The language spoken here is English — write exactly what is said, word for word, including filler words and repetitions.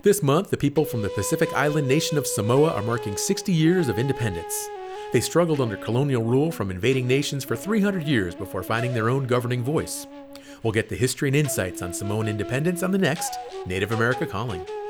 This month, the people from the Pacific Island nation of Samoa are marking sixty years of independence. They struggled under colonial rule from invading nations for three hundred years before finding their own governing voice. We'll get the history and insights on Samoan independence on the next Native America Calling.